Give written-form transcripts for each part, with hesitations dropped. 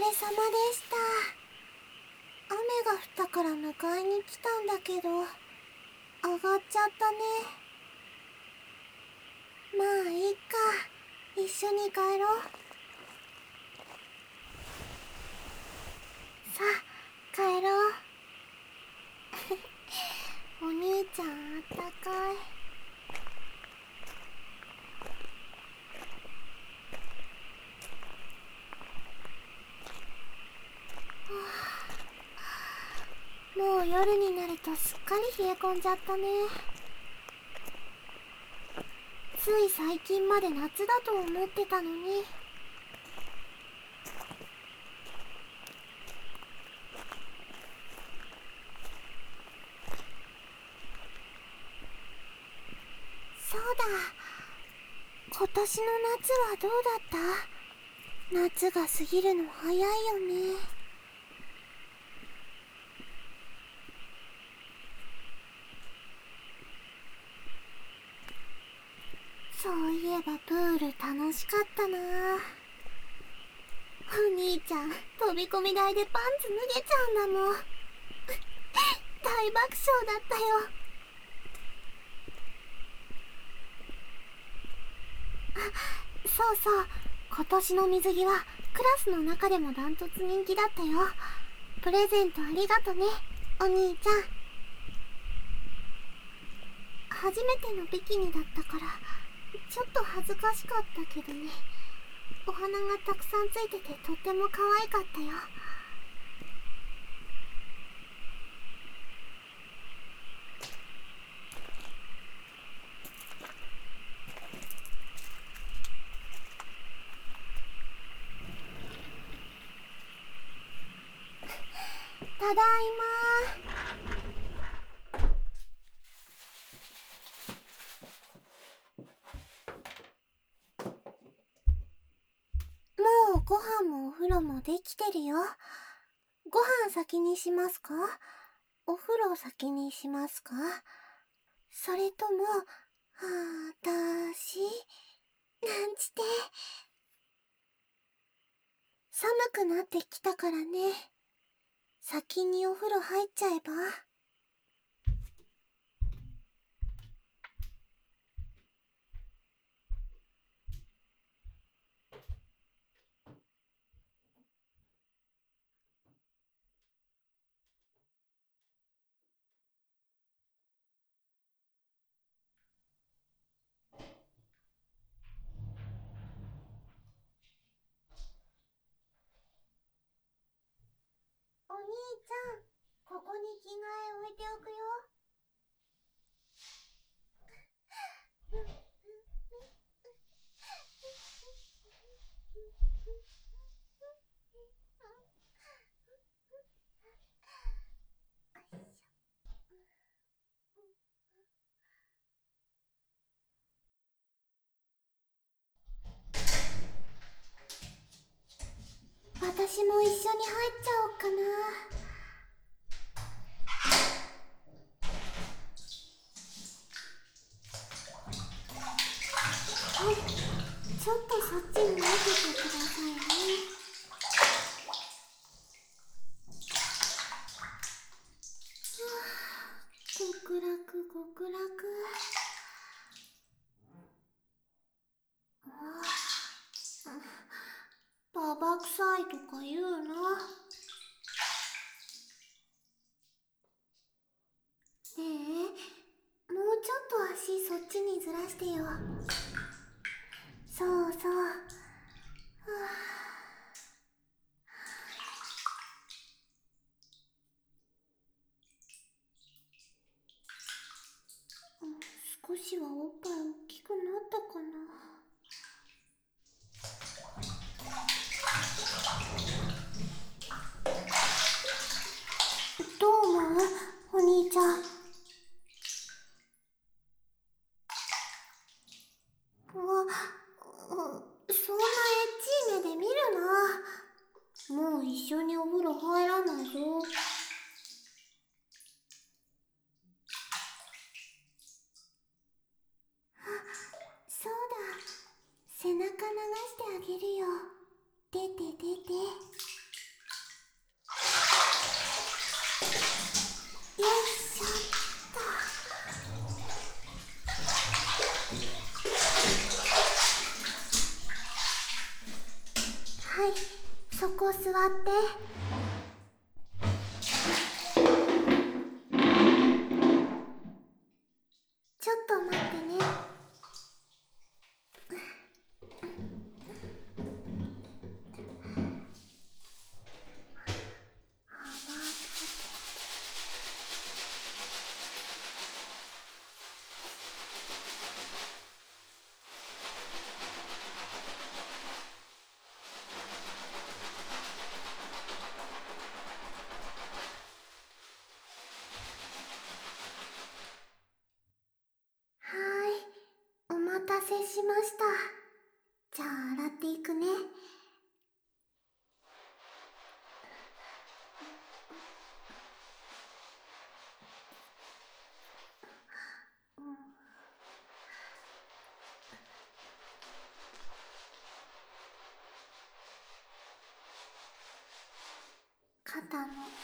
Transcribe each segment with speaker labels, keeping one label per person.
Speaker 1: れ様でした。雨が降ったから迎えに来たんだけど、上がっちゃったね。まあいいか、一緒に帰ろう。さあ帰ろう。お兄ちゃんあったかい。もう夜になるとすっかり冷え込んじゃったね。つい最近まで夏だと思ってたのに。そうだ、今年の夏はどうだった？夏が過ぎるの早いよね。そういえばプール楽しかったな。お兄ちゃん飛び込み台でパンツ脱げちゃうんだもん。大爆笑だったよ。そうそう、今年の水着はクラスの中でもダントツ人気だったよ。プレゼントありがとね、お兄ちゃん。初めてのビキニだったからちょっと恥ずかしかったけどね。お花がたくさんついててとっても可愛かったよ。ただいま。もうご飯もお風呂もできてるよ。ご飯先にしますか？お風呂先にしますか？それとも、あたし、なんちて。寒くなってきたからね。先にお風呂入っちゃえば？お兄ちゃん、ここに着替え置いておくよ。私も一緒に入っちゃおうかな。はい、ちょっとそっちに分けてくださいね。極楽極楽。ババ臭いとか言うな。ねえ、もうちょっと足そっちにずらしてよ。そうそう。少しはおっぱい大きくなったかな。どう思う？お兄ちゃん。そんなエッチい目で見るな。もう一緒にお風呂入らないぞ。そうだ、背中流してあげるよ。出て出て。 座って。ちょっと待ってね。はーい、お待たせしました。じゃあ洗っていくね。肩のあたりも。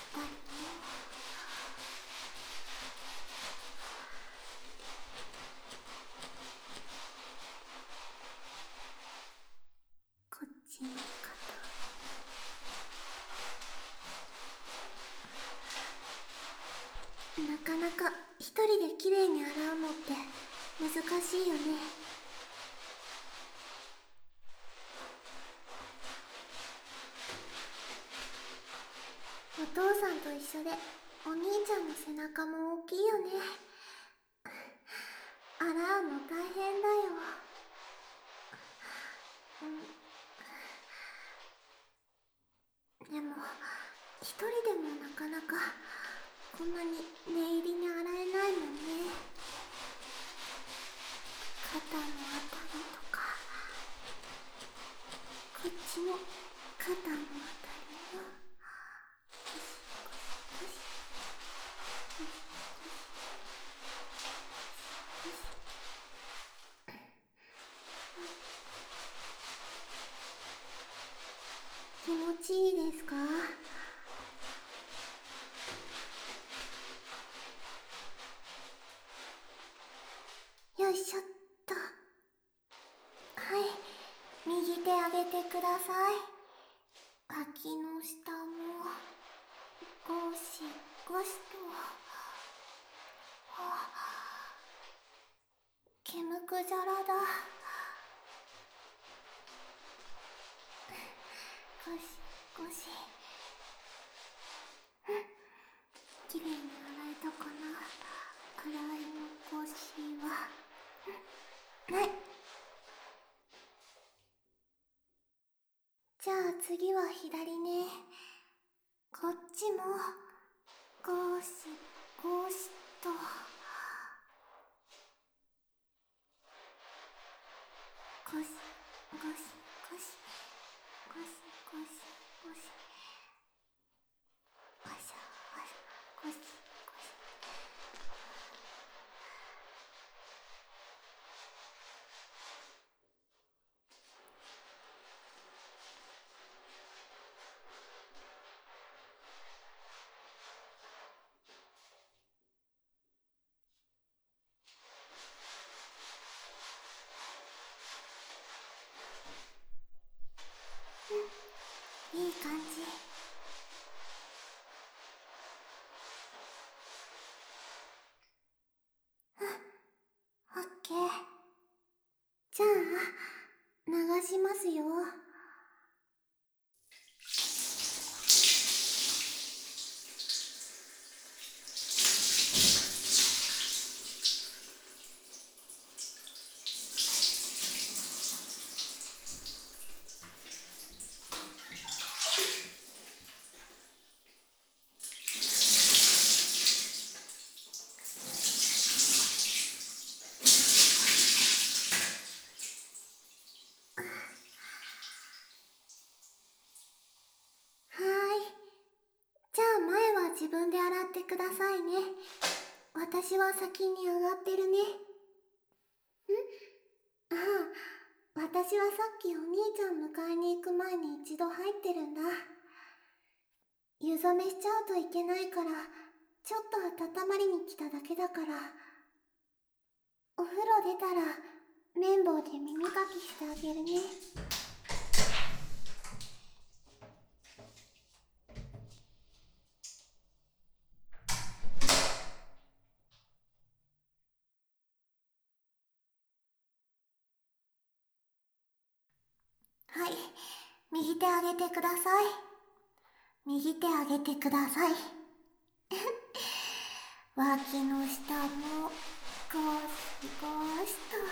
Speaker 1: こっちの肩。なかなか一人できれいに洗うのって難しいよね。お父さんと一緒でお兄ちゃんの背中も大きいよね。洗うの大変だよ。でも一人でもなかなかこんなに念入りに洗えないもんね。肩のあたりとか、こっちの肩のあたりも。気持ちいいですか？よいしょっと。はい、右手上げてください。脇の下もゴシゴシと。毛むくじゃらだ。ゴシゴシ。きれいに洗えたかな。洗い残しはない。じゃあ次は左ね。こっちもゴシゴシと。ゴシゴシゴシゴシゴシゴシゴシゴシゴシゴシ。いい感じ。オッケー。じゃあ流しますよ。はーい。じゃあ前は自分で洗ってくださいね。私は先に上がってるね。ああ、私はさっきお兄ちゃん迎えに行く前に一度入ってるんだ。湯冷めしちゃうといけないから、ちょっと温まりに来ただけだから。お風呂出たら綿棒で耳かきしてあげるね。 はい。右手上げてください。右手上げてください。脇の下もゴシゴシと。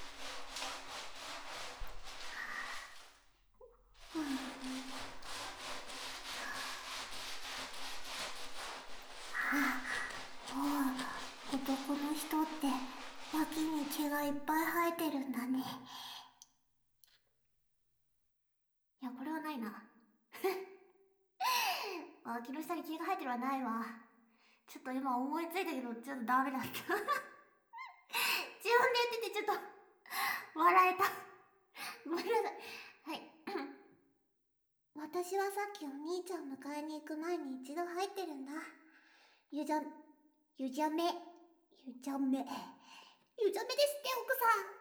Speaker 1: おう、男の人って脇に毛がいっぱい生えてるんだね。いや、これはないな。脇の下に毛が生えてるはないわ。ちょっと今思いついたけど、ちょっとダメだった。自分で言っててちょっと笑えた。ごめんなさい。はい。私はさっきお兄ちゃん迎えに行く前に一度入ってるんだ。ゆじゃめですって奥さん。